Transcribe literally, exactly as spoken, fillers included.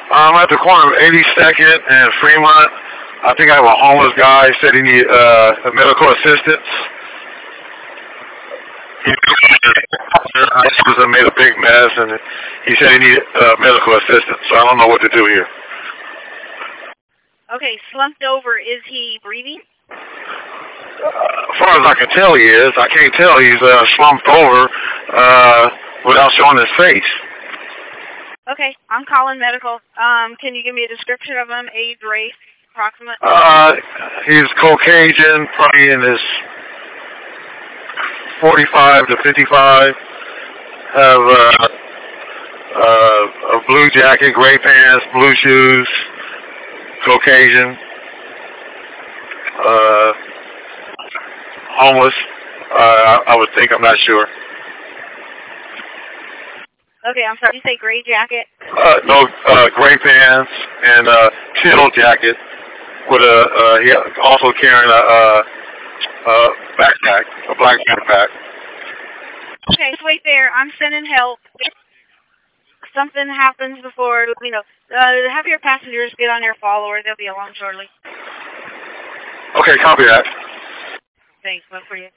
I'm at the corner of eighty-second and Fremont. I think I have a homeless guy said he need uh, medical assistance. He I made a big mess, and he said he needed uh, medical assistance. So I don't know what to do here. Okay, slumped over. Is he breathing? Uh, as far as I can tell, he is. I can't tell. He's uh, slumped over uh, without showing his face. Okay, I'm calling medical. Um, can you give me a description of him? Age, race, approximate? Uh, he's Caucasian, probably in his forty-five to fifty-five. Have uh, uh, a blue jacket, gray pants, blue shoes. Caucasian. Uh, homeless. Uh, I, I would think. I'm not sure. Okay, I'm sorry. Did you say gray jacket? Uh, no, uh, gray pants and uh, teal jacket with a. Uh, he also carrying a, uh, a backpack, a black backpack. Okay, so wait there. I'm sending help. If something happens before, you know, uh, have your passengers get on your follower. They'll be along shortly. Okay, copy that. Thanks. One for you.